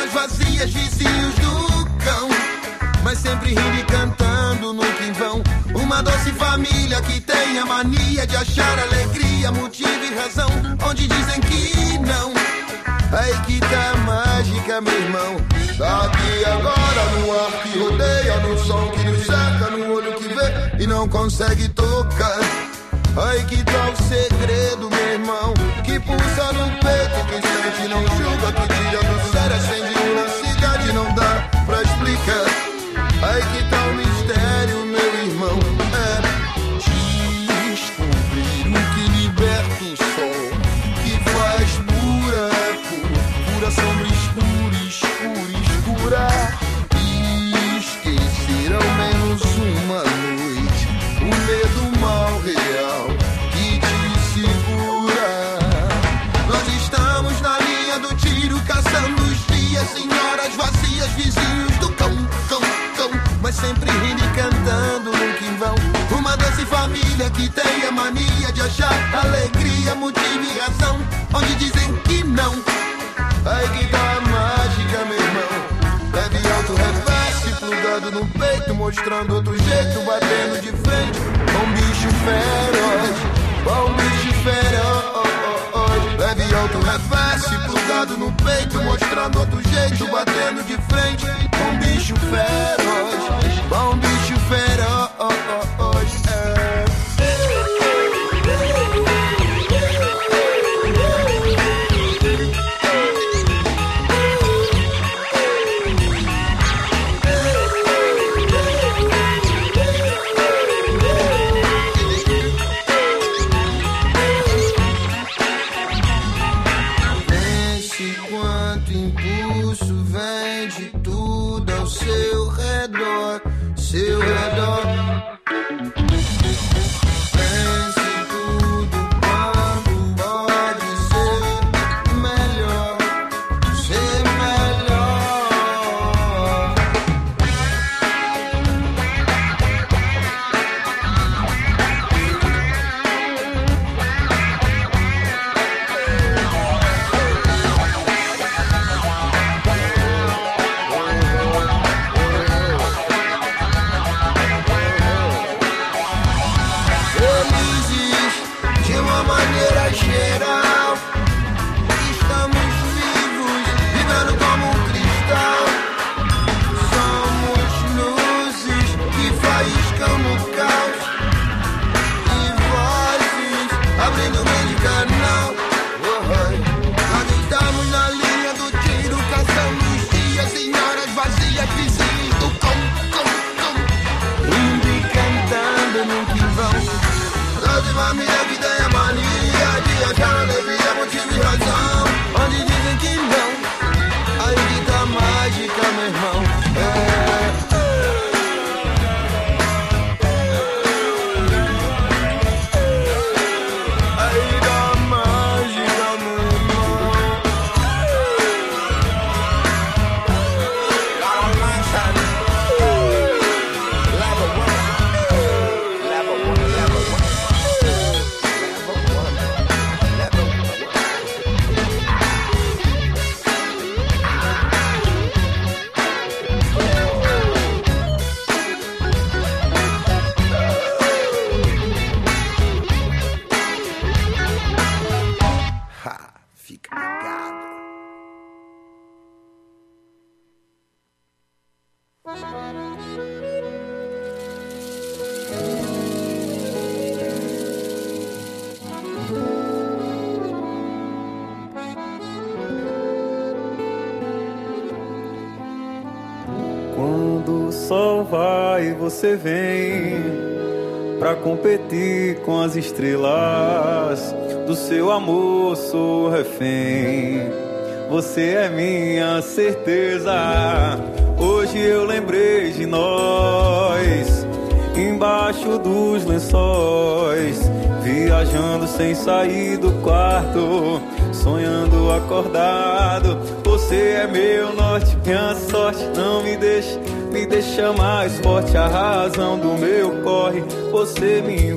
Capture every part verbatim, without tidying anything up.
senhoras vazias, vizinhos do cão, mas sempre rindo e cantando no que vão. Uma doce família que tem a mania de achar alegria, motivo e razão, onde dizem que não. Aí que tá a mágica, meu irmão. Tá aqui agora, no ar que rodeia, no som que nos cerca, no olho que vê e não consegue tocar. Aí que tá o segredo, meu irmão, que pulsa no peito, quem sente não julga, que tira do sério, acende uma cidade, não dá pra explicar. Aí que tá o mistério, meu irmão, é descobrir o que liberta o sol, que faz buraco, pura sombra escura, escura, escura. Esquecer ao menos uma noite o medo mal real que te segura. Nós estamos na linha do tiro, caçando os dias, senhoras vazias, vizinhos do cão, cão, cão, mas sempre rindo e cantando no que vão. Uma doce família que tem a mania de achar alegria, motivo e razão, onde dizem que não. Aí que tá a mágica, meu irmão. Leve alto, reverse, plugado no peito, mostrando outro jeito, batendo de frente com um bicho feroz, com um bicho feroz. Leve alto, reverse, plugado no peito, mostrando outro jeito, batendo de frente com um bicho feroz, com um bicho feroz. É. Seu redor, pense tudo quanto pode ser melhor, ser melhor. Geral, estamos vivos, vivendo como um cristal. Somos luzes que faiscam no caos e vozes abrindo um grande canal. Nós estamos na linha do tiro, caçando os dias, senhoras vazias, vizinhos do cão, cão, cão, indo e cantando no que vão. Doce família que tem a mania de achar alegria, motivo e razão, onde dizem que não. Aí que tá a mágica, meu irmão. É. Aí da mágica, meu irmão. Level one, level one, level one. Fica ligado. Quando o sol vai, você vem pra competir com as estrelas. Do seu amor sou refém, você é minha certeza. Hoje eu lembrei de nós, embaixo dos lençóis, viajando sem sair do quarto, sonhando acordado. Você é meu norte, minha sorte, não me deixe, me deixa mais forte. A razão do meu corre, você me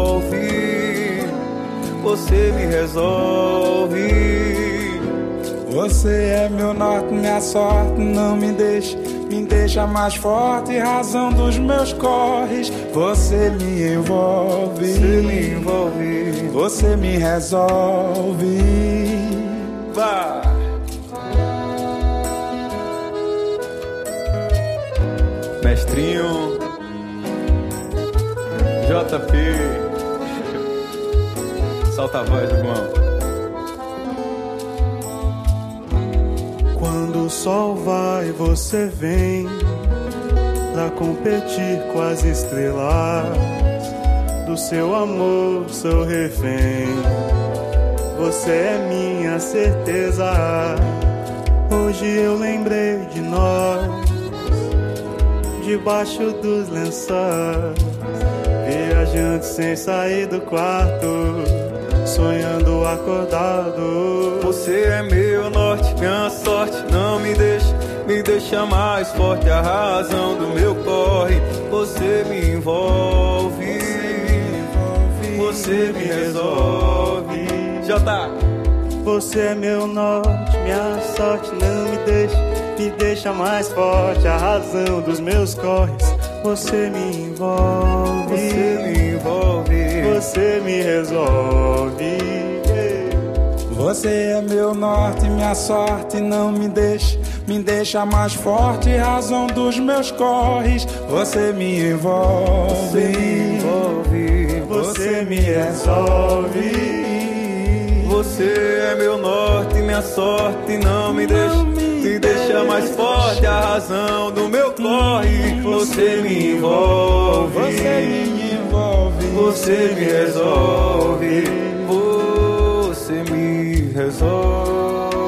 envolve, você me resolve. Você é meu norte, minha sorte, não me deixe, me deixa mais forte, razão dos meus corres. Você me envolve, você me envolve, você me resolve. Vai. Mestrinho J P, solta a voz, irmão. Quando o sol vai, você vem pra competir com as estrelas. Do seu amor, sou refém. Você é minha certeza. Hoje eu lembrei de nós, debaixo dos lençóis, viajando sem sair do quarto, sonhando acordado. Você é meu norte, minha sorte, não me deixa, me deixa mais forte, a razão do meu corre. Você me envolve, você me resolve. Jota. Você é meu norte, minha sorte, não me deixa, me deixa mais forte, a razão dos meus corres. Você me envolve, você me envolve, você me resolve. Você é meu norte, minha sorte, não me deixa, me deixa mais forte, razão dos meus corres. Você me envolve, você me envolve, você me resolve. Você é meu norte, minha sorte, não me deixa, me deixa mais forte, a razão do meu corre. Você me envolve, você me envolve, você me resolve, você me resolve.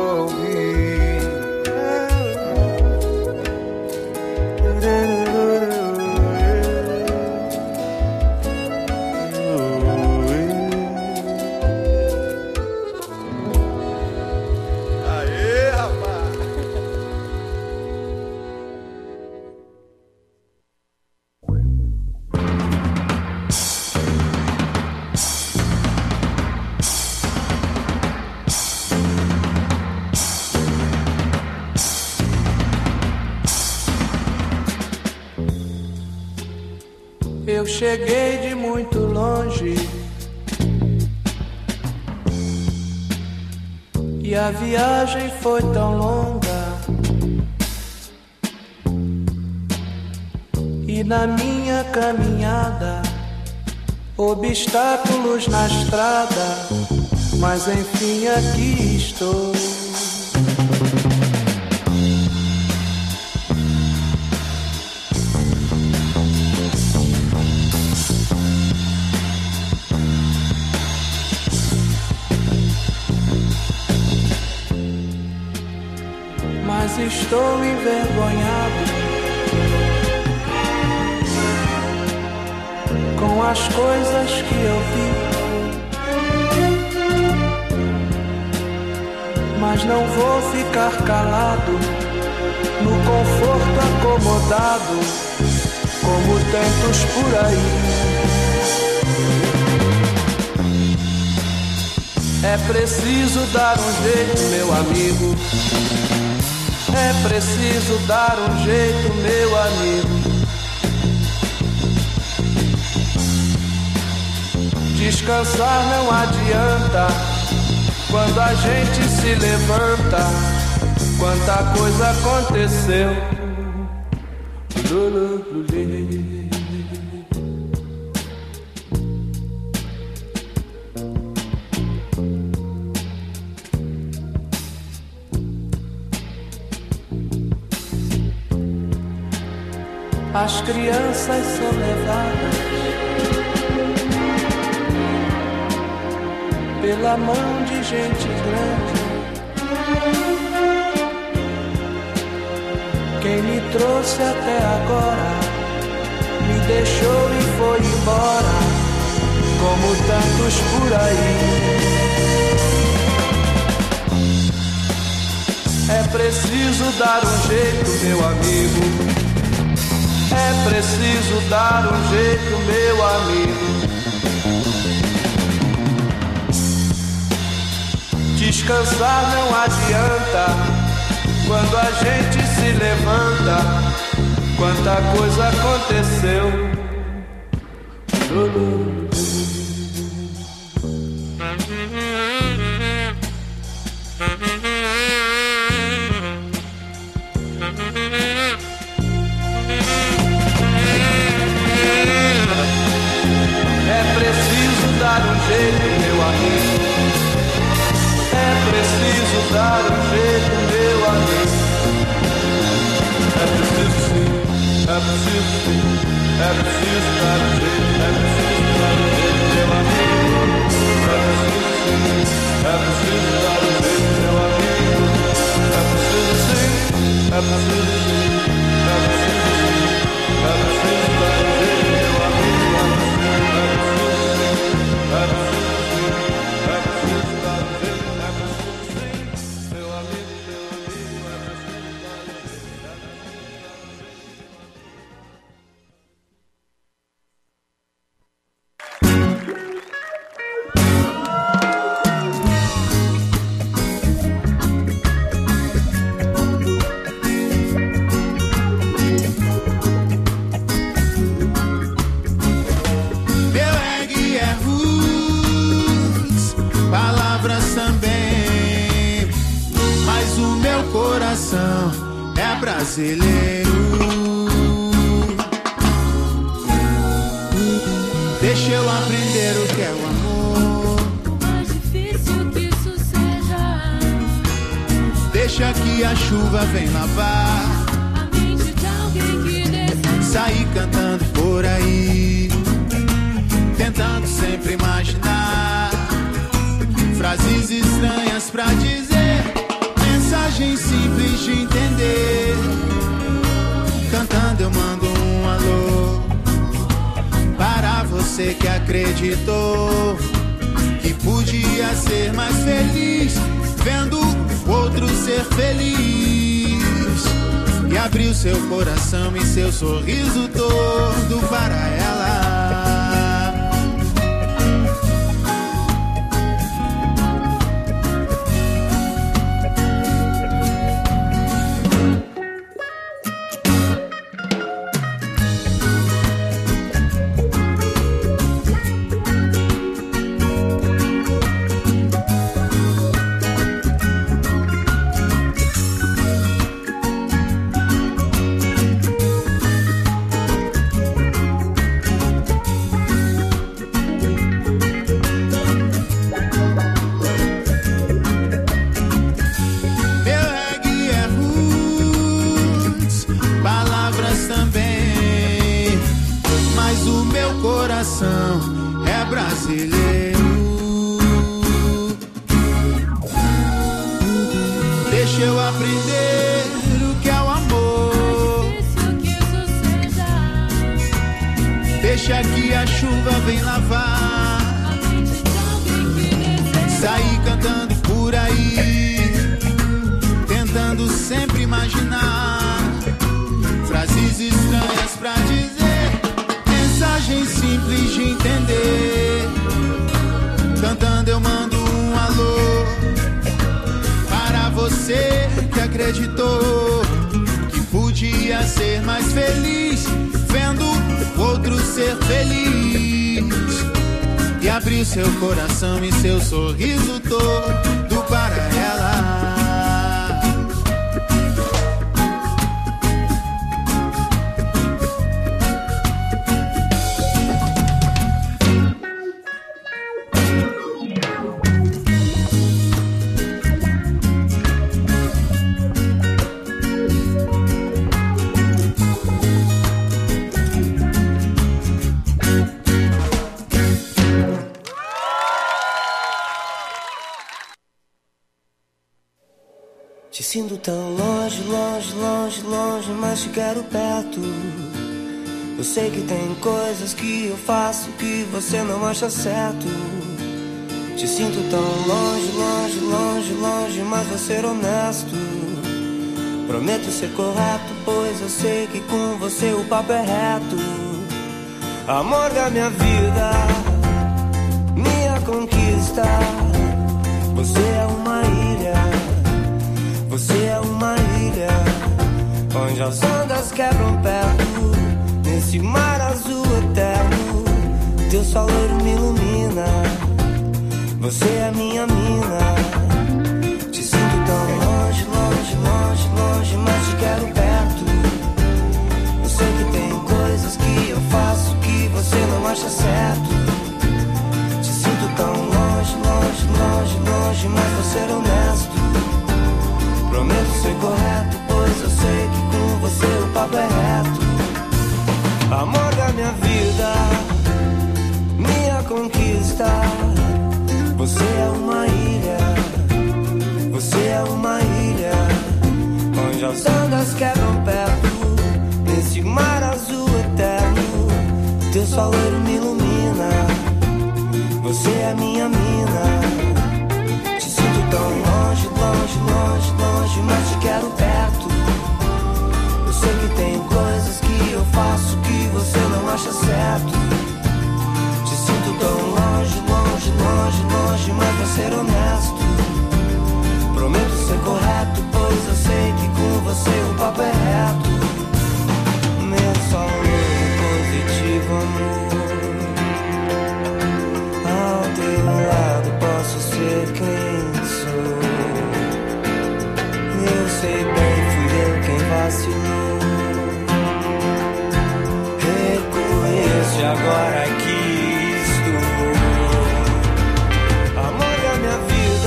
Eu cheguei de muito longe e a viagem foi tão longa, e na minha caminhada obstáculos na estrada, mas enfim aqui estou. Mas estou envergonhado com as coisas que eu vi, mas não vou ficar calado no conforto acomodado, como tantos por aí. É preciso dar um jeito, meu amigo. É preciso dar um jeito, meu amigo. Descansar não adianta quando a gente se levanta. Quanta coisa aconteceu. As crianças são levadas pela mão de gente grande. Quem me trouxe até agora me deixou e foi embora, como tantos por aí. É preciso dar um jeito, meu amigo. É preciso dar um jeito, meu amigo. Descansar não adianta quando a gente se levanta. Quanta coisa aconteceu. É preciso dar um jeito, meu amigo. É preciso dar um jeito, meu amigo. É preciso sim, é preciso sim, é preciso dar um jeito, é preciso dar um jeito, meu amigo. É preciso sim, é preciso dar um jeito, meu amigo. É preciso sim, é preciso sim, é preciso sim, é preciso dar um jeito, meu amigo. É preciso sim, é preciso sim, é preciso dar um jeito. Brasileiro, deixa eu aprender o que é o amor. Mais difícil que isso seja. Deixa que a chuva vem lavar A mente de alguém que deseja sair cantando por aí, tentando sempre imaginar frases estranhas pra dizer, mensagens simples de entender. Cantando eu mando um alô para você que acreditou que podia ser mais feliz vendo o outro ser feliz, e abriu seu coração e seu sorriso todo para ela. É brasileiro, deixa eu aprender o que é o amor. que isso seja. Deixa que a chuva vem lavar A mente de alguém que deseja sair cantando por aí, tentando sempre imaginar frases estranhas pra dizer, mensagens simples de entender. Cantando eu mando um alô para você que acreditou que podia ser mais feliz vendo o outro ser feliz, e abriu seu coração e seu sorriso todo para ela. Te sinto tão longe, longe, longe, longe, mas te quero perto. Eu sei que tem coisas que eu faço que você não acha certo. Te sinto tão longe, longe, longe, longe, mas vou ser honesto. Prometo ser correto, pois eu sei que com você o papo é reto. Amor da minha vida, minha conquista, Você é uma ilha, você é uma ilha, onde as ondas quebram perto, nesse mar azul eterno, teu sol me ilumina. Você é minha mina, te sinto tão longe, longe, longe, longe, mas te quero perto. Eu sei que tem coisas que eu faço que você não acha certo. Te sinto tão longe, longe, longe, longe, mas vou ser honesto. Prometo ser correto, pois eu sei que com você o papo é reto. Amor da minha vida, minha conquista. Você é uma ilha, você é uma ilha, onde as ondas quebram perto, nesse mar azul eterno, teu sol me ilumina. Você é minha mina, te sinto tão longe, longe, longe, longe, mas te quero perto. Eu sei que tem coisas que eu faço que você não acha certo. Te sinto tão longe, longe, longe, longe, mas vou ser honesto. Prometo ser correto, pois eu sei que com você o papo é reto. Meu sol positivo, amor. Ao teu lado posso ser quem sou. Eu sei bem, fui eu quem vacilou. Reconheço e agora aqui estou. Amor da minha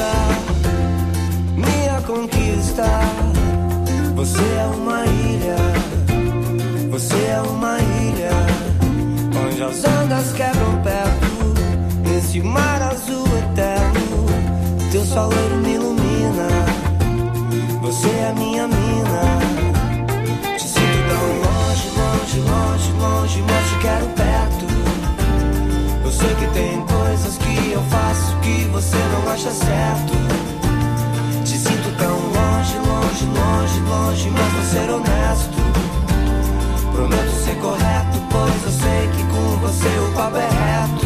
vida, minha conquista. Você é uma ilha, você é uma ilha, onde as ondas quebram perto, nesse mar azul eterno, teu sol me ilumina. Você é minha mina, te sinto tão longe, longe, longe, longe, mas te quero perto. Eu sei que tem coisas que eu faço que você não acha certo. Te sinto tão longe, longe, longe, longe, mas vou ser honesto. Prometo ser correto, pois eu sei que com você o papo é reto.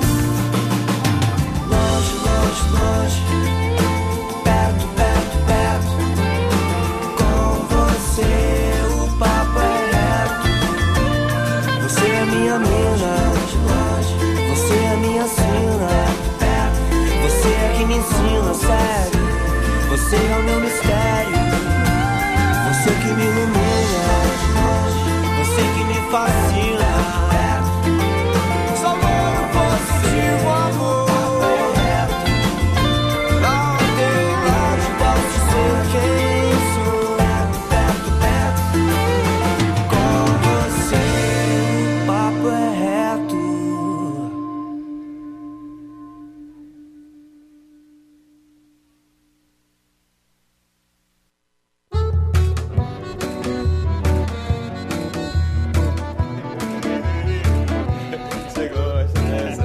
Longe, longe, longe, perto, perto, perto. Com você o papo é reto. Você é minha mina, você é minha sina. Você é que me ensina, sério. Você é o meu mistério. Você que me ilumina, você que me fascina. Só amor positivo, amor. Ao teu lado posso ser quem sou. Perto, perto, com você o papo é reto. Você gosta dessa?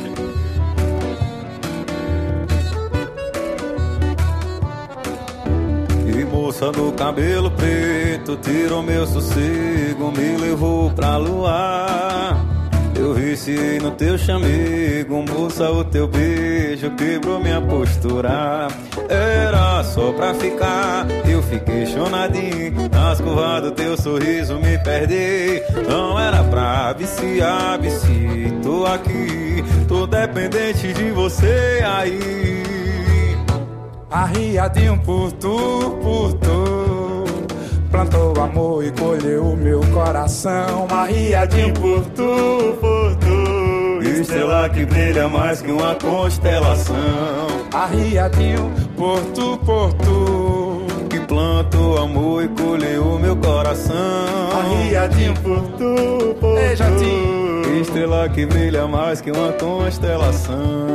E moça do cabelo preto tirou meu sossego, me levou pra luar. Eu viciei no teu chamego, moça, o teu beijo quebrou minha postura. Era só pra ficar, eu fiquei chonadinho. Nas curvas do teu sorriso me perdi. Não era pra viciar, vici, tô aqui, tô dependente de você aí. Arriadinho por tu, por tu, plantou amor e colheu o meu coração. Arriadinho por tu, por tu, Estrela que brilha mais que uma constelação. Arriadinho por tu, por tu, Que plantou amor e colheu o meu coração. Arriadinho por tu, por Ei, tu. Estrela que brilha mais que uma constelação.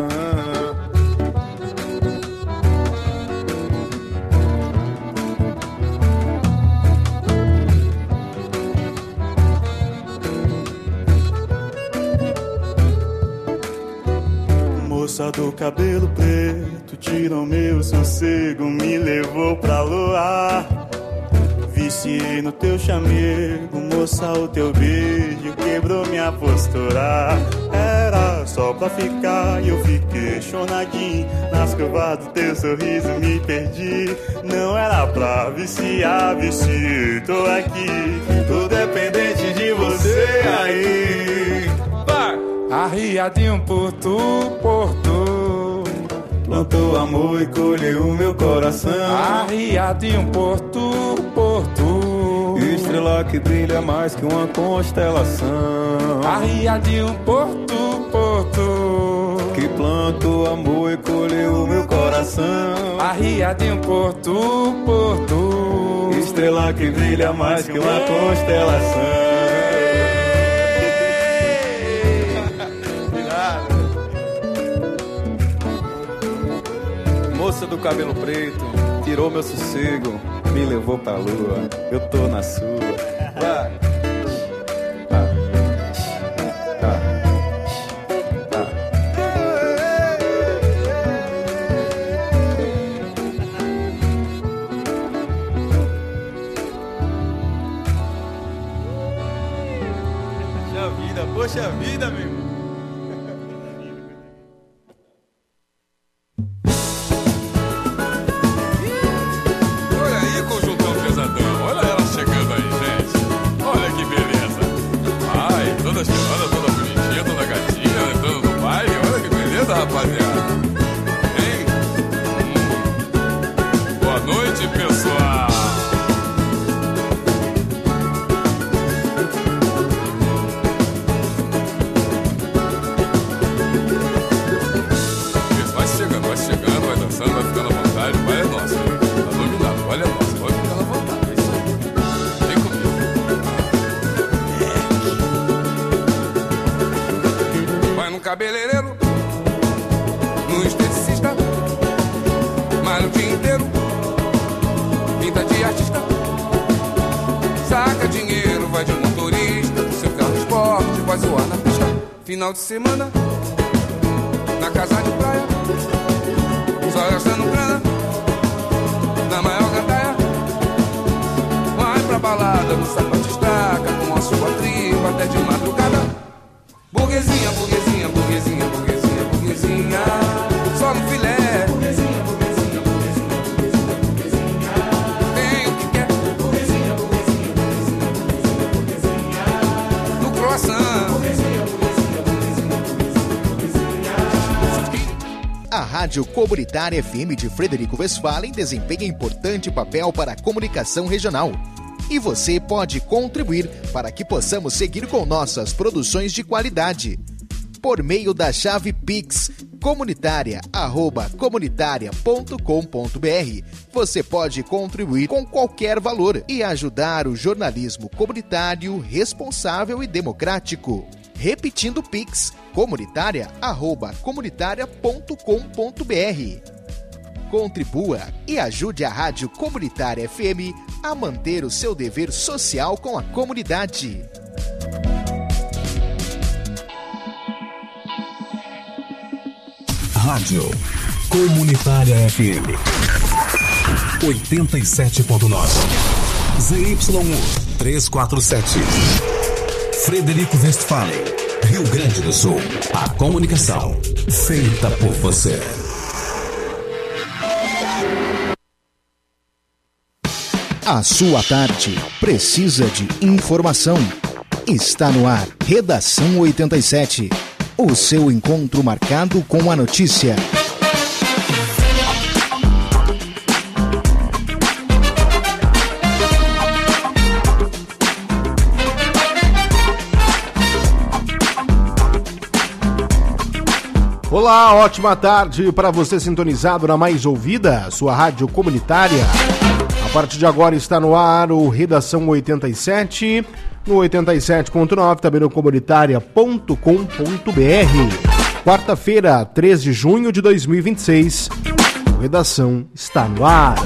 Moça do cabelo preto tirou meu sossego, me levou pra luar. Viciei no teu chamego, moça, o teu beijo quebrou minha postura. Era só pra ficar. E eu fiquei chonadinho nas curvas do teu sorriso, me perdi. Não era pra viciar, viciei, tô aqui, tô dependente de você aí. Vai! Arriadinho por tu, por tu, plantou amor e colheu o meu coração. arriadinho por tu, por tu, Estrela que brilha mais que uma constelação. arriadinho por tu, por tu, Que plantou amor e colheu o meu coração. arriadinho por tu, por tu, Estrela que brilha mais que uma constelação. Moça do cabelo preto, tirou meu sossego, me levou pra lua, eu tô na sua. Vai. Ah. Ah. Ah. Poxa vida, poxa vida, meu irmão. Olha aí, conjuntão pesadão. Olha ela chegando aí, gente. Olha que beleza. Ai, toda cheirosa, toda bonitinha, toda gatinha, entrando no baile. Olha que beleza, rapaziada. Hein? Hum. Boa noite, pessoal. Isso, vai chegando, vai chegando, vai dançando, vai ficando à vontade. Vai é nosso, hein? Tá dominado, olha nosso, pode ficar à vontade. É isso aí. Vem comigo. Vai no cabeleireiro, no esteticista, malha o dia inteiro, pinta de artista, saca dinheiro, vai de motorista, do seu carro esporte, vai zoar na pista. Final de semana, na casa de praia, só gastando grana, na maior gandaia. Vai pra balada, no sapato estaca, com a sua tripa até de madrugada. Burguesinha, burguesinha, burguesinha, burguesinha, burguesinha, só no filé. Burguesinha, burguesinha, burguesinha, burguesinha, burguesinha, tem o que quer. Burguesinha, burguesinha, burguesinha, burguesinha, burguesinha, no croissant. Burguesinha, burguesinha, burguesinha, burguesinha, burguesinha. A Rádio Comunitária F M de Frederico Westphalen desempenha importante papel para a comunicação regional. E você pode contribuir para que possamos seguir com nossas produções de qualidade. Por meio da chave Pix comunitária arroba comunitária ponto com ponto br, você pode contribuir com qualquer valor e ajudar o jornalismo comunitário responsável e democrático. Repetindo Pix comunitária arroba comunitária ponto com ponto br. Contribua e ajude a Rádio Comunitária F M a manter o seu dever social com a comunidade. Rádio Comunitária F M oitenta e sete ponto nove Z Y U trezentos e quarenta e sete Frederico Westphalen, Rio Grande do Sul. A comunicação feita por você. A sua tarde precisa de informação. Está no ar Redação oitenta e sete. O seu encontro marcado com a notícia. Olá, ótima tarde para você sintonizado na mais ouvida, sua rádio comunitária. A partir de agora está no ar o Redação oitenta e sete, no oitenta e sete ponto nove, também no comunitária ponto com ponto br. Quarta-feira, três de junho de dois mil e vinte e seis. O Redação está no ar.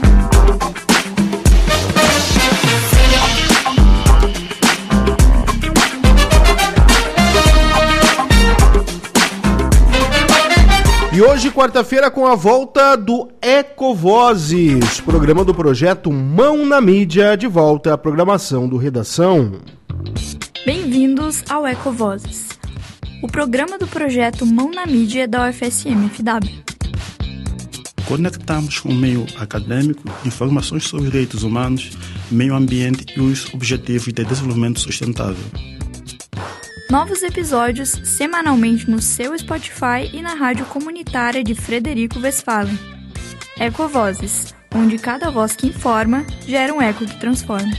E hoje, quarta-feira, com a volta do Ecovozes, programa do projeto Mão na Mídia, de volta à programação do Redação. Bem-vindos ao Ecovozes, o programa do projeto Mão na Mídia da U F S M F W. Conectamos com o meio acadêmico informações sobre direitos humanos, meio ambiente e os objetivos de desenvolvimento sustentável. Novos episódios semanalmente no seu Spotify e na rádio comunitária de Frederico Westphalen. Ecovozes, onde cada voz que informa gera um eco que transforma.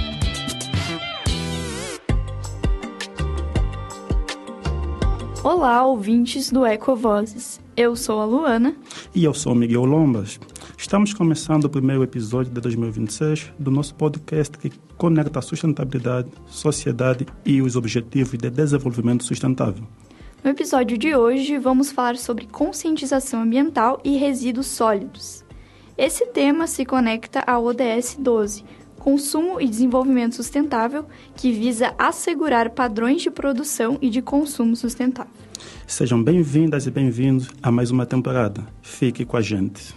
Olá, ouvintes do Ecovozes. Eu sou a Luana. E eu sou o Miguel Lombas. Estamos começando o primeiro episódio de dois mil e vinte e seis do nosso podcast que conecta a sustentabilidade, sociedade e os objetivos de desenvolvimento sustentável. No episódio de hoje, vamos falar sobre conscientização ambiental e resíduos sólidos. Esse tema se conecta ao O D S doze, Consumo e Desenvolvimento Sustentável, que visa assegurar padrões de produção e de consumo sustentável. Sejam bem-vindas e bem-vindos a mais uma temporada. Fique com a gente.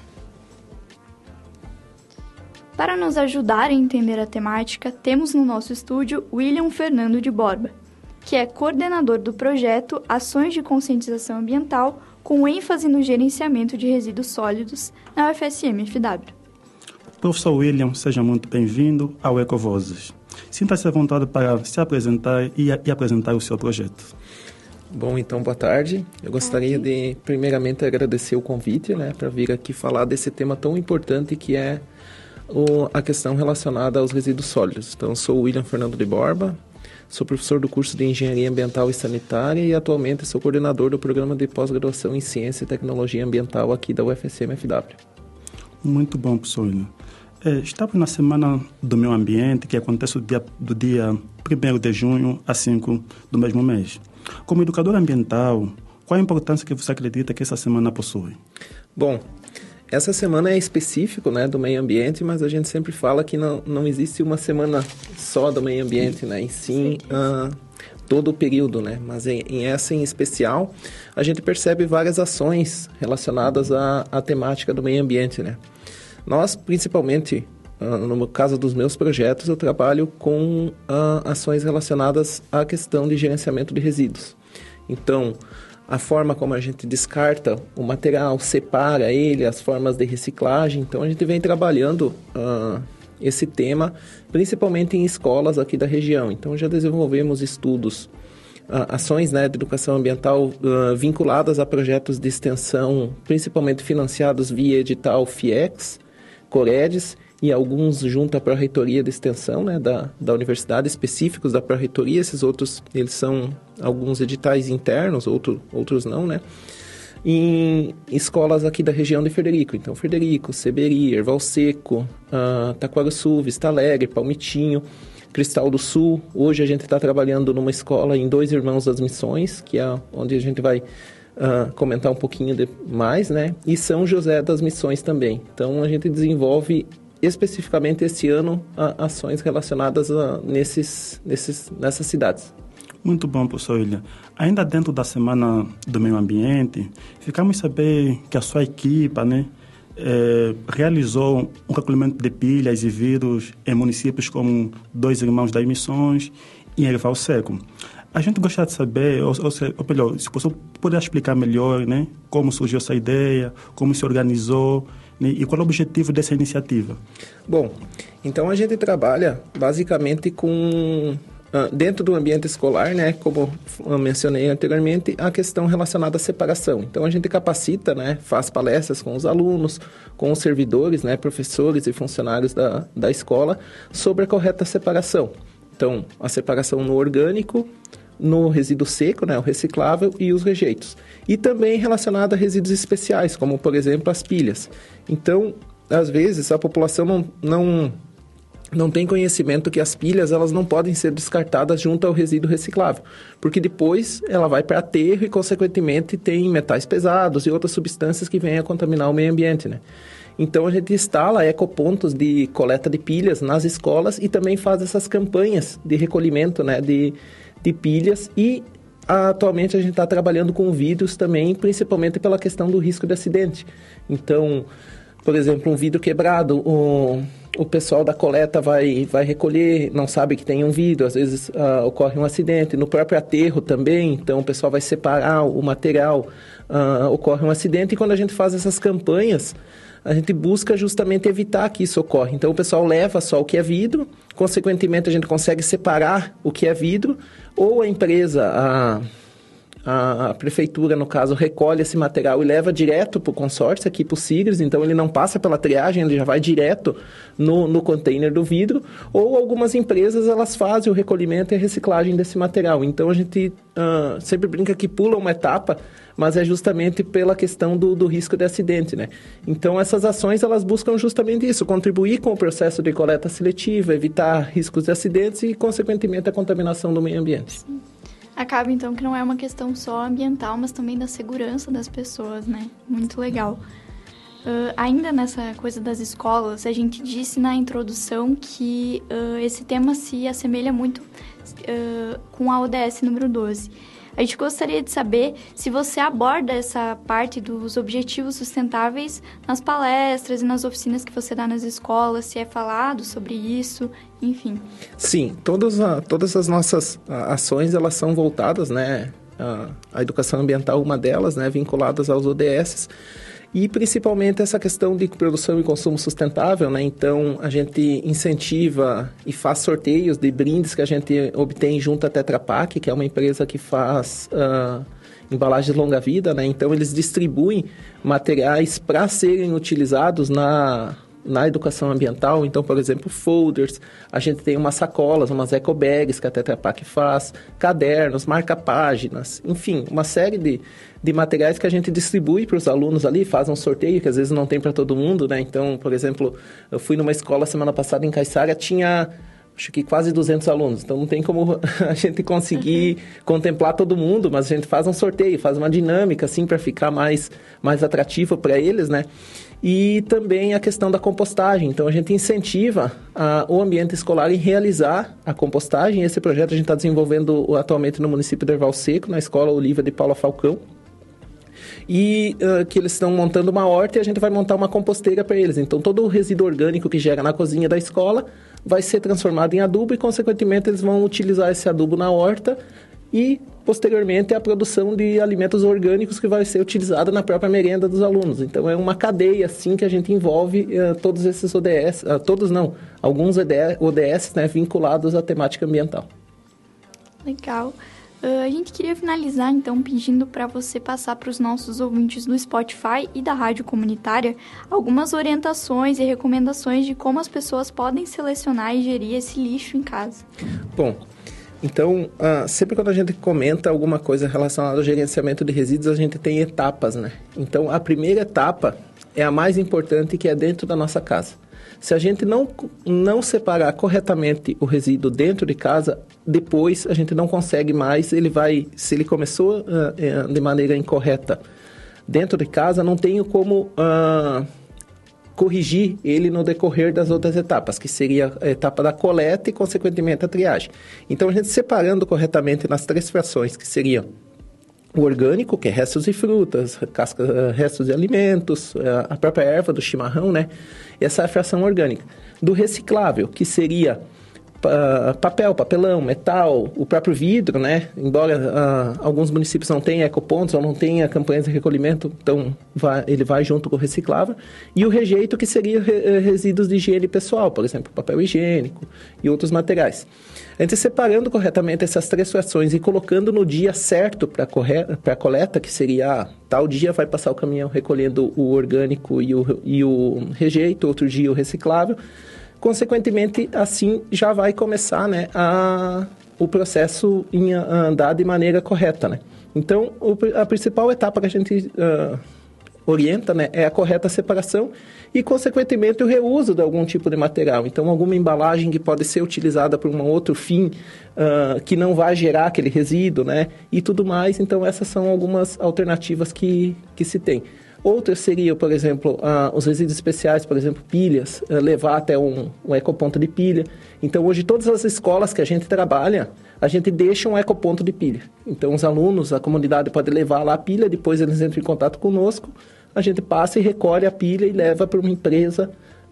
Para nos ajudar a entender a temática, temos no nosso estúdio William Fernando de Borba, que é coordenador do projeto Ações de Conscientização Ambiental com ênfase no gerenciamento de resíduos sólidos na U F S M F W. Professor William, seja muito bem-vindo ao Ecovozes. Sinta-se à vontade para se apresentar e, e apresentar o seu projeto. Bom, então, boa tarde. Eu gostaria de, primeiramente, agradecer o convite, né, para vir aqui falar desse tema tão importante que é o, a questão relacionada aos resíduos sólidos. Então, eu sou o William Fernando de Borba, sou professor do curso de Engenharia Ambiental e Sanitária e, atualmente, sou coordenador do programa de pós-graduação em Ciência e Tecnologia Ambiental aqui da U F S M F W. Muito bom, professor William. É, estamos na Semana do Meio Ambiente, que acontece do dia, do dia primeiro de junho a cinco do mesmo mês. Como educador ambiental, qual a importância que você acredita que essa semana possui? Bom, essa semana é específico, né, do meio ambiente, mas a gente sempre fala que não, não existe uma semana só do meio ambiente, né, e sim uh, todo o período, né, mas em, em essa em especial, a gente percebe várias ações relacionadas à, à temática do meio ambiente, né. Nós, principalmente, uh, no caso dos meus projetos, eu trabalho com uh, ações relacionadas à questão de gerenciamento de resíduos. Então, a forma como a gente descarta o material, separa ele, as formas de reciclagem. Então, a gente vem trabalhando uh, esse tema, principalmente em escolas aqui da região. Então, já desenvolvemos estudos, uh, ações, né, de educação ambiental uh, vinculadas a projetos de extensão, principalmente financiados via edital FIEX, Coredes, e alguns junto à Pró-Reitoria de Extensão, né, da, da universidade, específicos da Pró-Reitoria. Esses outros, eles são alguns editais internos, outro, outros não, né? Em escolas aqui da região de Frederico. Então, Frederico, Seberi, Erval Seco, uh, Taquaraçu, Vista Alegre, Palmitinho, Cristal do Sul. Hoje a gente está trabalhando numa escola em Dois Irmãos das Missões, que é onde a gente vai Uh, comentar um pouquinho de mais, né? E São José das Missões também. Então, a gente desenvolve especificamente esse ano uh, ações relacionadas a, nesses, nesses, nessas cidades. Muito bom, professor William. Ainda dentro da Semana do Meio Ambiente, ficamos a saber que a sua equipa, né, é, realizou um recolhimento de pilhas e vidros em municípios como Dois Irmãos das Missões e Erval Seco. A gente gostaria de saber, ou, ou, ou melhor, se você puder explicar melhor, né, como surgiu essa ideia, como se organizou, né, e qual é o objetivo dessa iniciativa. Bom, então a gente trabalha basicamente com, uh, dentro do ambiente escolar, né, como eu mencionei anteriormente, a questão relacionada à separação. Então a gente capacita, né, faz palestras com os alunos, com os servidores, né, professores e funcionários da, da escola sobre a correta separação. Então, a separação no orgânico, no resíduo seco, né, o reciclável, e os rejeitos. E também relacionado a resíduos especiais, como, por exemplo, as pilhas. Então, às vezes, a população não, não, não tem conhecimento que as pilhas elas não podem ser descartadas junto ao resíduo reciclável, porque depois ela vai para aterro e, consequentemente, tem metais pesados e outras substâncias que vêm a contaminar o meio ambiente, né? Então, a gente instala ecopontos de coleta de pilhas nas escolas e também faz essas campanhas de recolhimento, né, de, de pilhas. E, atualmente, a gente está trabalhando com vidros também, principalmente pela questão do risco de acidente. Então, por exemplo, um vidro quebrado, um, o pessoal da coleta vai, vai recolher, não sabe que tem um vidro, às vezes uh, ocorre um acidente. No próprio aterro também, então o pessoal vai separar o material, uh, ocorre um acidente. E quando a gente faz essas campanhas, a gente busca justamente evitar que isso ocorra. Então o pessoal leva só o que é vidro, consequentemente a gente consegue separar o que é vidro, ou a empresa, a... A, a prefeitura, no caso, recolhe esse material e leva direto para o consórcio, aqui para o Sigres, então ele não passa pela triagem, ele já vai direto no, no container do vidro, ou algumas empresas, elas fazem o recolhimento e a reciclagem desse material. Então, a gente uh, sempre brinca que pula uma etapa, mas é justamente pela questão do, do risco de acidente, né? Então, essas ações, elas buscam justamente isso, contribuir com o processo de coleta seletiva, evitar riscos de acidentes e, consequentemente, a contaminação do meio ambiente. Sim. Acaba, então, que não é uma questão só ambiental, mas também da segurança das pessoas, né? Muito legal. Uh, ainda nessa coisa das escolas, a gente disse na introdução que uh, esse tema se assemelha muito uh, com a O D S número doze. A gente gostaria de saber se você aborda essa parte dos objetivos sustentáveis nas palestras e nas oficinas que você dá nas escolas, se é falado sobre isso, enfim. Sim, todas, a, todas as nossas ações, elas são voltadas, né, a, a educação ambiental, uma delas, né, vinculadas aos O D S, e principalmente essa questão de produção e consumo sustentável, né? Então, a gente incentiva e faz sorteios de brindes que a gente obtém junto à Tetra Pak, que é uma empresa que faz uh, embalagens longa-vida, né? Então, eles distribuem materiais para serem utilizados na... na educação ambiental. Então, por exemplo, folders, a gente tem umas sacolas, umas eco bags que a Tetra Pak faz, cadernos, marca-páginas, enfim, uma série de, de materiais que a gente distribui para os alunos ali, faz um sorteio que às vezes não tem para todo mundo, né? Então, por exemplo, eu fui numa escola semana passada em Caiçara, tinha acho que quase duzentos alunos, então não tem como a gente conseguir uhum. contemplar todo mundo, mas a gente faz um sorteio, faz uma dinâmica assim para ficar mais, mais atrativo para eles, né? E também a questão da compostagem. Então, a gente incentiva a, o ambiente escolar em realizar a compostagem. Esse projeto a gente está desenvolvendo atualmente no município de Erval Seco, na Escola Olívia de Paula Falcão. E uh, que eles estão montando uma horta e a gente vai montar uma composteira para eles. Então, todo o resíduo orgânico que gera na cozinha da escola vai ser transformado em adubo e, consequentemente, eles vão utilizar esse adubo na horta e, posteriormente, a produção de alimentos orgânicos que vai ser utilizada na própria merenda dos alunos. Então, é uma cadeia, assim, que a gente envolve uh, todos esses O D S, uh, todos não, alguns O D S, né, vinculados à temática ambiental. Legal. Uh, a gente queria finalizar, então, pedindo para você passar para os nossos ouvintes do Spotify e da Rádio Comunitária algumas orientações e recomendações de como as pessoas podem selecionar e gerir esse lixo em casa. Bom, então, uh, sempre quando a gente comenta alguma coisa relacionada ao gerenciamento de resíduos, a gente tem etapas, né? Então, a primeira etapa é a mais importante, que é dentro da nossa casa. Se a gente não, não separar corretamente o resíduo dentro de casa, depois a gente não consegue mais, ele vai, se ele começou uh, de maneira incorreta dentro de casa, não tenho como uh, corrigir ele no decorrer das outras etapas, que seria a etapa da coleta e, consequentemente, a triagem. Então, a gente separando corretamente nas três frações, que seriam o orgânico, que é restos de frutas, casca, restos de alimentos, a própria erva do chimarrão, né? Essa é a fração orgânica. Do reciclável, que seria uh, papel, papelão, metal, o próprio vidro, né? Embora uh, alguns municípios não tenham ecopontos ou não tenham campanhas de recolhimento, então vai, ele vai junto com o reciclável. E o rejeito, que seria re, resíduos de higiene pessoal, por exemplo, papel higiênico e outros materiais. A gente separando corretamente essas três frações e colocando no dia certo para a coleta, que seria ah, tal dia vai passar o caminhão recolhendo o orgânico e o, e o rejeito, outro dia o reciclável. Consequentemente, assim já vai começar, né, a, o processo em a andar de maneira correta, né? Então, o, a principal etapa que a gente uh, orienta, né, é a correta separação e, consequentemente, o reuso de algum tipo de material. Então, alguma embalagem que pode ser utilizada para um outro fim, uh, que não vai gerar aquele resíduo, né, e tudo mais. Então, essas são algumas alternativas que, que se tem. Outras seriam, por exemplo, uh, os resíduos especiais, por exemplo, pilhas, uh, levar até um, um ecoponto de pilha. Então, hoje, todas as escolas que a gente trabalha, a gente deixa um ecoponto de pilha. Então, os alunos, a comunidade pode levar lá a pilha, depois eles entram em contato conosco, a gente passa e recolhe a pilha e leva para uma empresa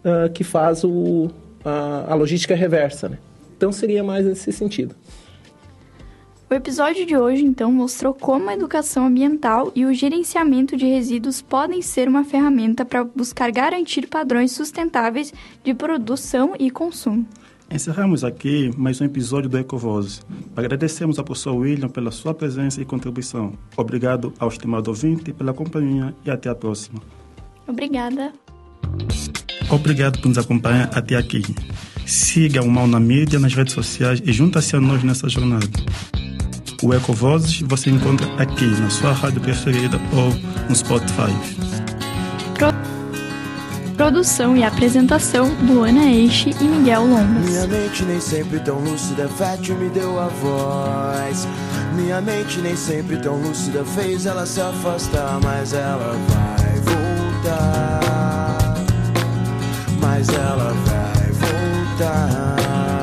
uh, que faz o, a, a logística reversa, né? Então seria mais nesse sentido. O episódio de hoje, então, mostrou como a educação ambiental e o gerenciamento de resíduos podem ser uma ferramenta para buscar garantir padrões sustentáveis de produção e consumo. Encerramos aqui mais um episódio do Ecovoz. Agradecemos ao professor William pela sua presença e contribuição. Obrigado ao estimado ouvinte pela companhia e até a próxima. Obrigada. Obrigado por nos acompanhar até aqui. Siga o Mal na Mídia, nas redes sociais e junta-se a nós nessa jornada. O Ecovozes você encontra aqui na sua rádio preferida ou no Spotify. Pro... Produção e apresentação, Luana Eixe e Miguel Lombas. Minha mente nem sempre tão lúcida, fértil me deu a voz. Minha mente nem sempre tão lúcida, fez ela se afastar, mas ela vai voltar. Mas ela vai voltar.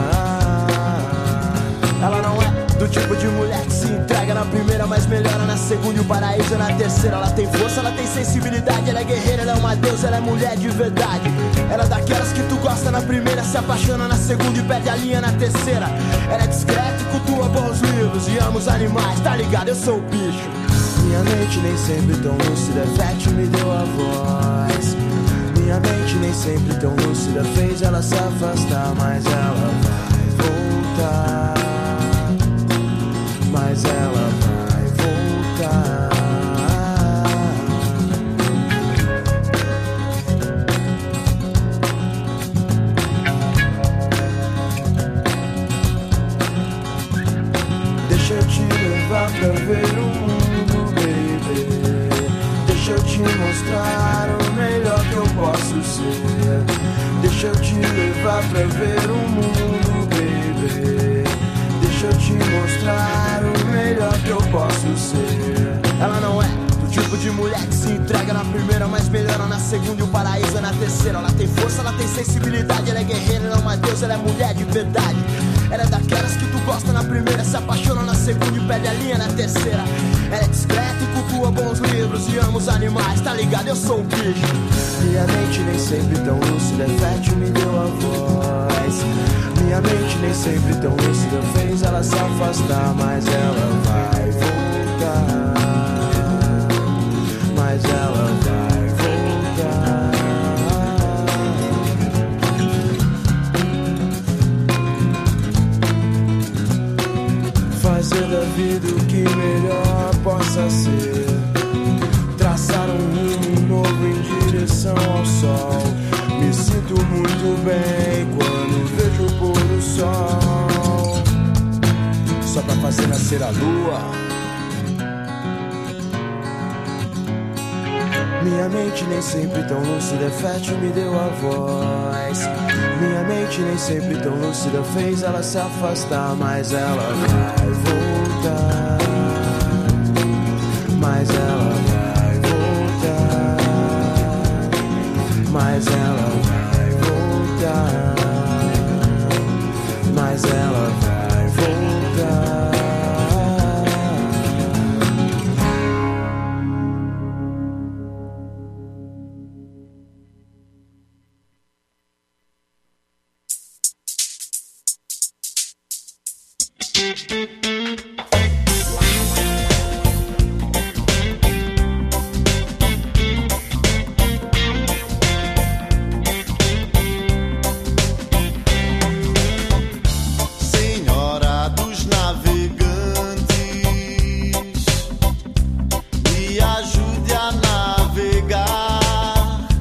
Ela não é do tipo de mulher que se entrega na primeira, mas melhora na segunda e o paraíso é na terceira. Ela tem força, ela tem sensibilidade, ela é guerreira, ela é uma deusa, ela é mulher de verdade. Ela é daquelas que tu gosta na primeira, se apaixona na segunda e perde a linha na terceira. Ela é discreta e cultua bons livros e ama os animais, tá ligado? Eu sou o bicho. Minha mente nem sempre tão lúcida, fértil me deu a voz. Minha mente nem sempre tão lúcida, fez ela se afastar, mas ela vai voltar. Mas ela vai voltar. Deixa eu te levar pra ver o mundo, baby. Deixa eu te mostrar o melhor que eu posso ser. Deixa eu te levar pra ver o mundo, baby. Deixa eu te mostrar o melhor que eu posso ser. Ela não é do tipo de mulher que se entrega na primeira, mas melhora na segunda e o paraíso é na terceira. Ela tem força, ela tem sensibilidade, ela é guerreira, ela é uma deusa, ela é mulher de verdade. Ela é daquelas que tu gosta na primeira, se apaixona na segunda e perde a linha na terceira. Ela é discreta e cultua bons livros e ama os animais, tá ligado? Eu sou o bicho. Minha mente nem sempre tão lúcida, fértil me deu a voz. Minha mente nem sempre tão lúcida, fez ela se afastar, mas ela vai voltar. Mas ela vai voltar. Fazer da vida o que melhor possa ser. Traçar um rumo novo em direção ao sol. Me sinto muito bem quando vejo o pôr do sol. Só pra fazer nascer a lua. Minha mente nem sempre tão lúcida, fértil me deu a voz. Minha mente nem sempre tão lúcida, fez ela se afastar, mas ela vai voltar. Mas ela vai voltar. Mas ela vai voltar. Mas ela vai voltar. Senhora dos navegantes, me ajude a navegar,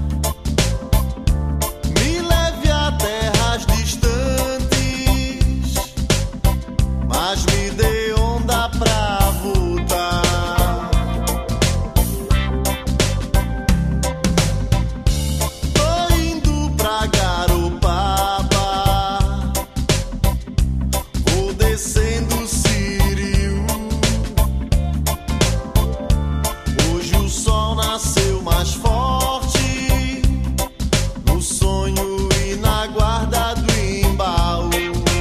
me leve a terras distantes, mas me dê onda pra voltar. Tô indo pra Garopaba, vou descendo o Sírio. Hoje o sol nasceu mais forte, no sonho e na guarda do embalo.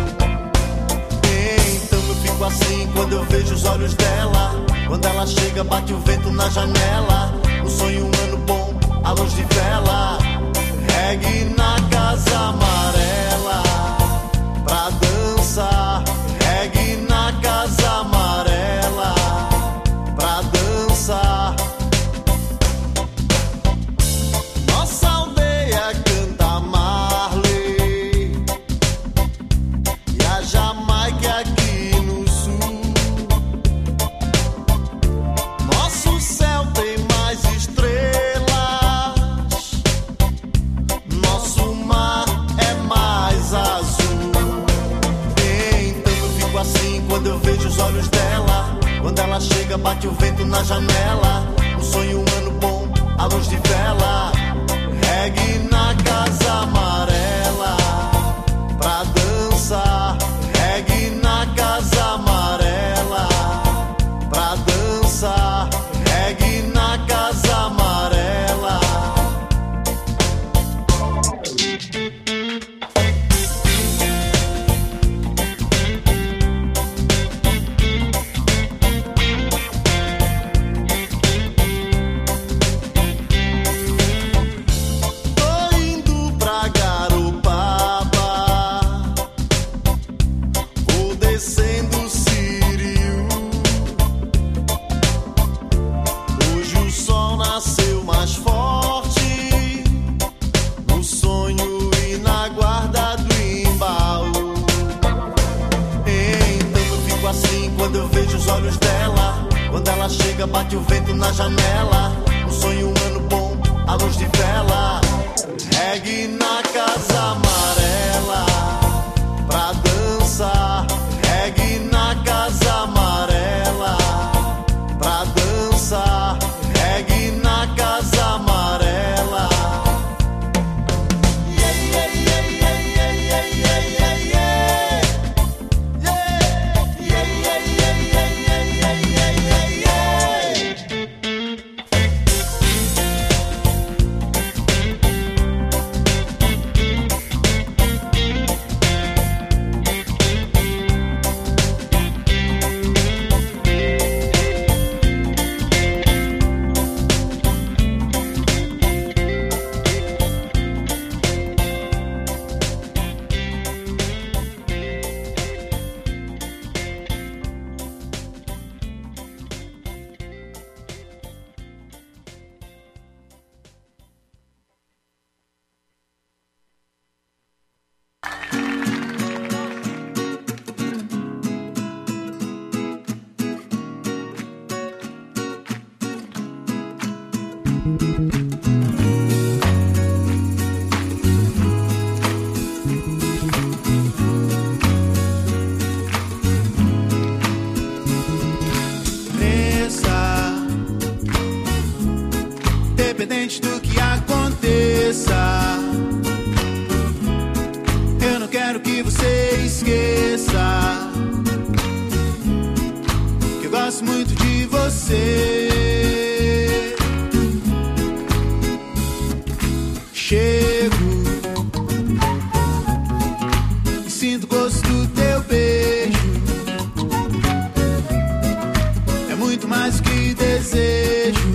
Então eu fico assim quando eu vejo os olhos dela. Quando ela chega, bate o vento na janela. Um sonho humano bom, à luz de vela. Reggae na casa amarela pra dançar. Reggae na casa amarela pra dançar. Nossa aldeia canta Marley e a Jamaica aqui no sul. Nosso céu tem mais estrelas, nosso mar é mais azul. Então eu fico assim quando eu vejo os olhos dela. Quando ela chega, bate o vento na janela. Um sonho humano bom, a luz de vela. Reggae na casa amarela pra dançar. Reggae na casa amarela pra dançar. Reggae na casa amarela. Tô indo pra Garopaba, vou descendo o Sírio. Hoje o sol nasceu mais forte, no sonho e na guarda do embaú. Então eu fico assim quando eu vejo os olhos dela. Quando ela chega, bate o vento na janela. Um sonho humano bom, a luz de vela. Reggae na casa amarela pra dançar. Reggae na casa amarela pra dançar. Reggae na casa amarela. Yeah, yeah, yeah, yeah, yeah, yeah, yeah, yeah, yeah. Yeah, yeah, yeah, yeah, yeah, yeah, yeah, yeah, yeah. Cresça, independente do que aconteça. Eu não quero que você esqueça que eu gosto muito de você. Chego e sinto o gosto do teu beijo. É muito mais do que desejo.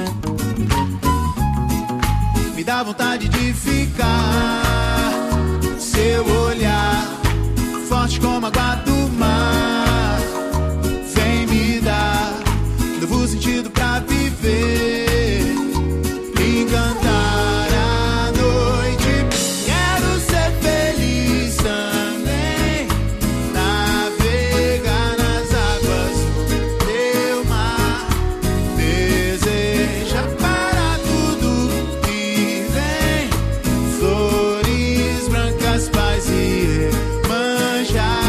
Me dá vontade de ficar. Seu olhar, forte como a água do mar, vem me dar novo sentido pra viver, encantar a noite. Quero ser feliz também, navegar nas águas do teu mar, deseja para tudo que vem, flores brancas, paz e manjar.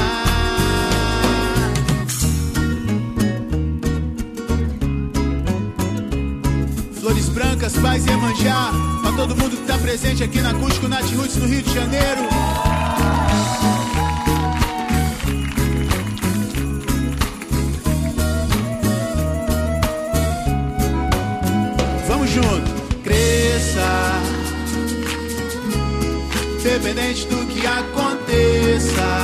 Flores brancas, paz e Iemanjá, pra todo mundo que tá presente aqui na Acústico Nat Roots no Rio de Janeiro. Vamos junto. Cresça, independente do que aconteça.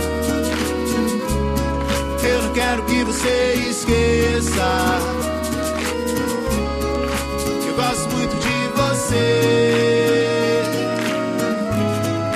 Eu não quero que você esqueça que eu gosto muito de você.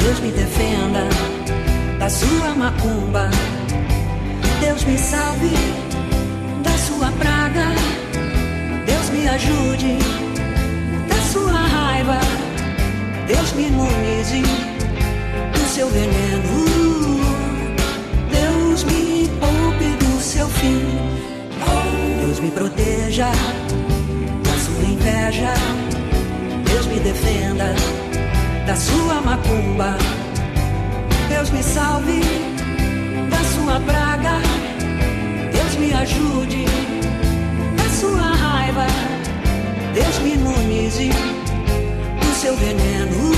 Deus me defenda da sua macumba. Deus me salve da sua praga. Deus me ajude da sua raiva. Deus me imunize do seu veneno. Deus me poupe do seu fim. Deus me proteja da sua inveja. Deus me defenda da sua macumba. Deus me salve da sua praga. Deus me ajude da sua raiva. Deus me imunize do seu veneno.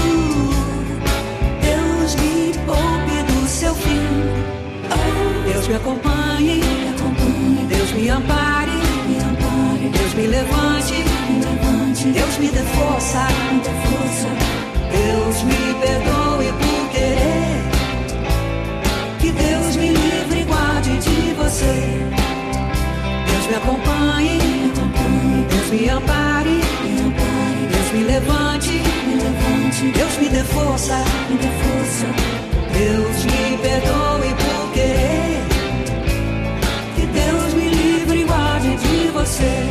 Deus me poupe do seu fim. Deus me acompanhe, Deus me ampare, Deus me levante, Deus me dê força, Deus me perdoe por querer. Que Deus me livre e guarde de você. Deus me acompanhe, Deus me ampare, Deus me levante, Deus me dê força, Deus me perdoe por querer. Que Deus me livre e guarde de você.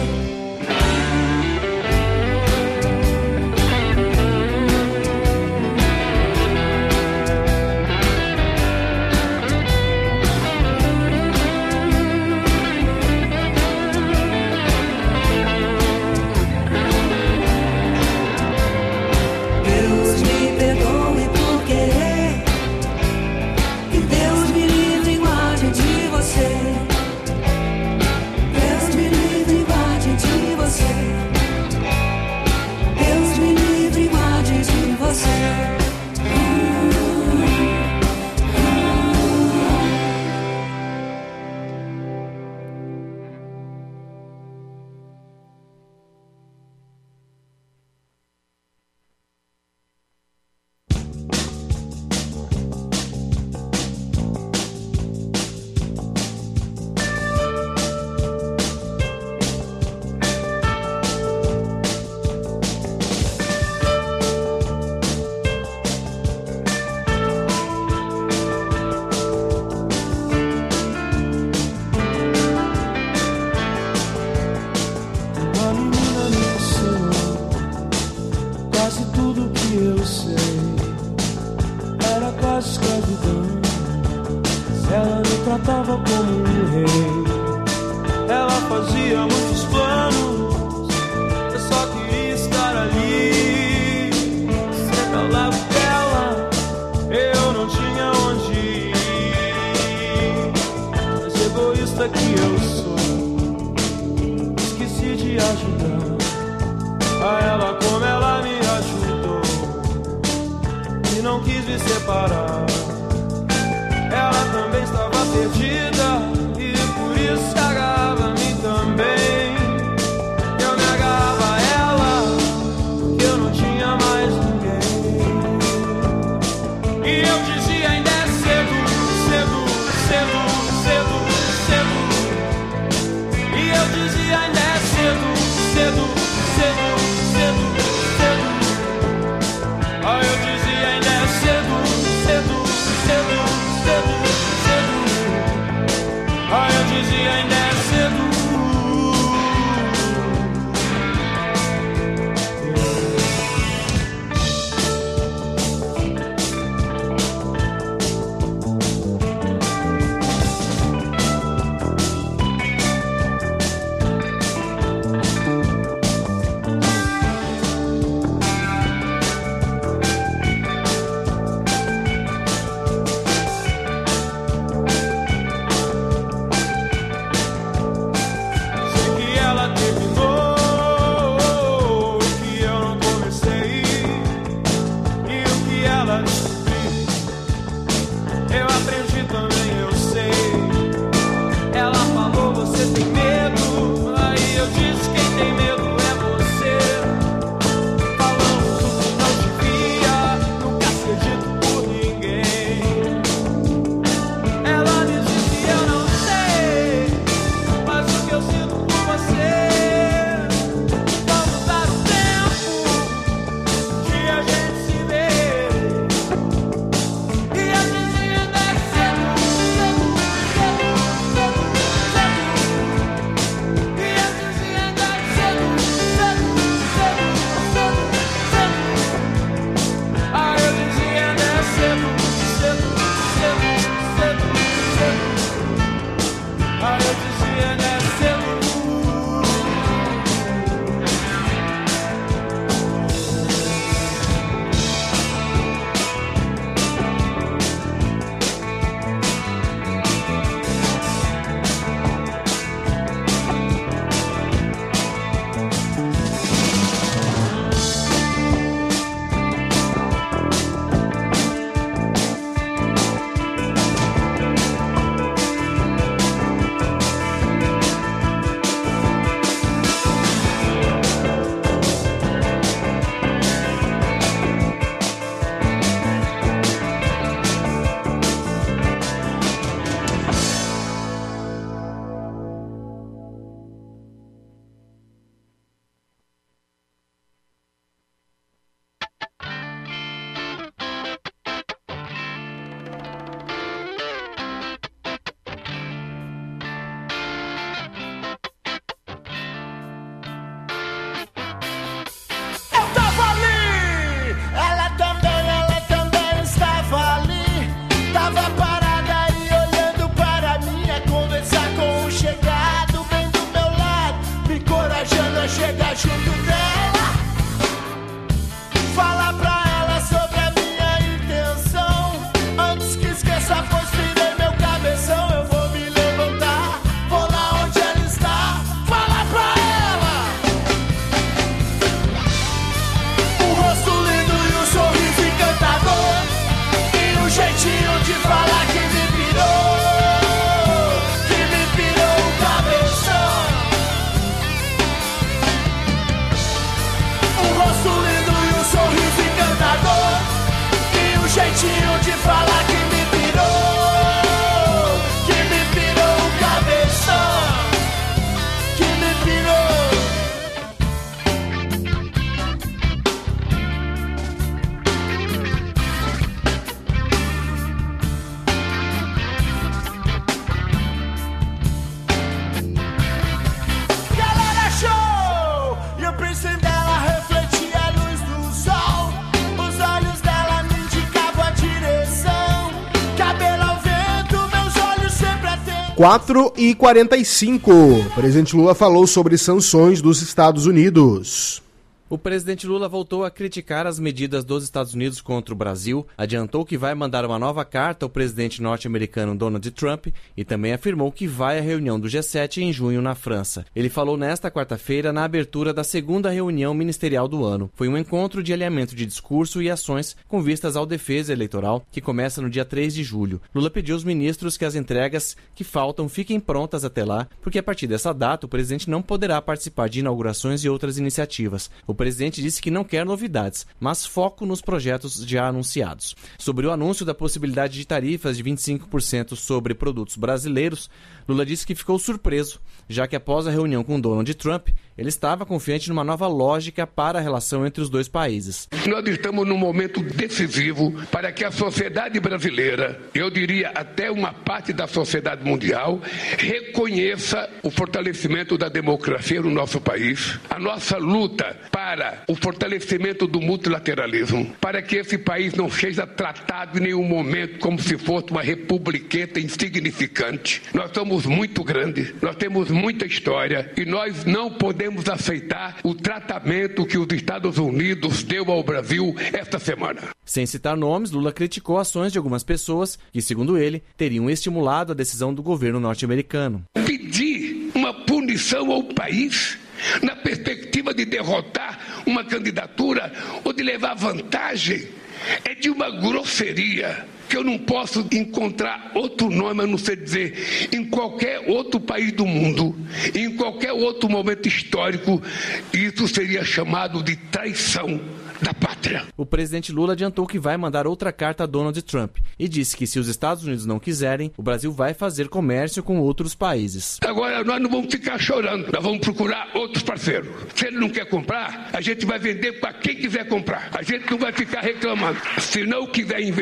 quatro e quarenta e cinco. O presidente Lula falou sobre sanções dos Estados Unidos. O presidente Lula voltou a criticar as medidas dos Estados Unidos contra o Brasil, adiantou que vai mandar uma nova carta ao presidente norte-americano Donald Trump e também afirmou que vai à reunião do G sete em junho na França. Ele falou nesta quarta-feira na abertura da segunda reunião ministerial do ano. Foi um encontro de alinhamento de discurso e ações com vistas ao defesa eleitoral, que começa no dia três de julho. Lula pediu aos ministros que as entregas que faltam fiquem prontas até lá, porque a partir dessa data o presidente não poderá participar de inaugurações e outras iniciativas. O O presidente disse que não quer novidades, mas foco nos projetos já anunciados. Sobre o anúncio da possibilidade de tarifas de vinte e cinco por cento sobre produtos brasileiros, Lula disse que ficou surpreso, já que após a reunião com Donald Trump, ele estava confiante numa nova lógica para a relação entre os dois países. Nós estamos num momento decisivo para que a sociedade brasileira, eu diria até uma parte da sociedade mundial, reconheça o fortalecimento da democracia no nosso país, a nossa luta para o fortalecimento do multilateralismo, para que esse país não seja tratado em nenhum momento como se fosse uma republiqueta insignificante. Nós somos muito grandes, nós temos muita história e nós não podemos aceitar o tratamento que os Estados Unidos deu ao Brasil esta semana. Sem citar nomes, Lula criticou ações de algumas pessoas que, segundo ele, teriam estimulado a decisão do governo norte-americano. Pedir uma punição ao país na perspectiva de derrotar uma candidatura ou de levar vantagem é de uma grosseria que eu não posso encontrar outro nome a não ser dizer, em qualquer outro país do mundo, em qualquer outro momento histórico, isso seria chamado de traição da pátria. O presidente Lula adiantou que vai mandar outra carta a Donald Trump e disse que se os Estados Unidos não quiserem, o Brasil vai fazer comércio com outros países. Agora nós não vamos ficar chorando, nós vamos procurar outros parceiros. Se ele não quer comprar, a gente vai vender para quem quiser comprar. A gente não vai ficar reclamando. Se não quiser investir,